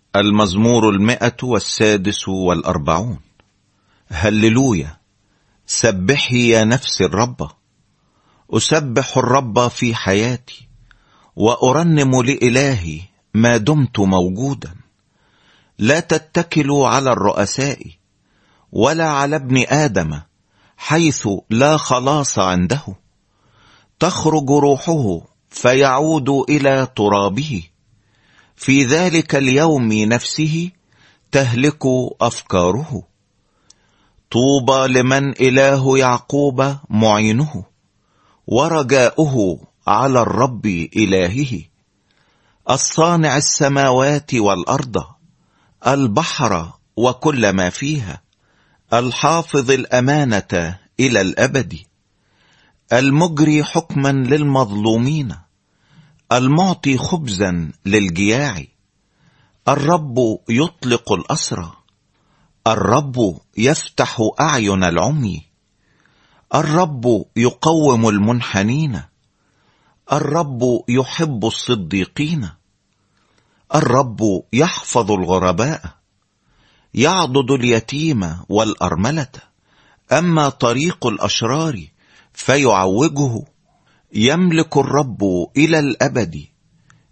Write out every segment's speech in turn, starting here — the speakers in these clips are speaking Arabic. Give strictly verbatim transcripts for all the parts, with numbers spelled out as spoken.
المزمور المئة والسادس والأربعون. هللويا. سبحي يا نفس الرب. أسبح الرب في حياتي، وأرنم لإلهي ما دمت موجودا. لا تتكلوا على الرؤساء ولا على ابن آدم، حيث لا خلاص عنده. تخرج روحه فيعود إلى ترابه، في ذلك اليوم نفسه تهلك أفكاره. طوبى لمن إله يعقوب معينه، ورجاؤه على الرب إلهه. الصانع السماوات والأرض، البحر وكل ما فيها، الحافظ الأمانة إلى الأبد، المجري حكما للمظلومين، المعطي خبزا للجياع. الرب يطلق الأسرى، الرب يفتح أعين العمي، الرب يقوم المنحنين، الرب يحب الصديقين، الرب يحفظ الغرباء، يعضد اليتيم والأرملة. أما طريق الأشرار فيعوجه. يملك الرب إلى الأبد.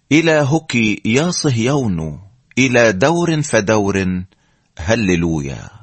إلهك يا صهيون إلى دور فدور. هللويا.